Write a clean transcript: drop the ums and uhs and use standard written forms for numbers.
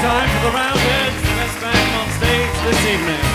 time for the Roundheads, the best band on stage this evening.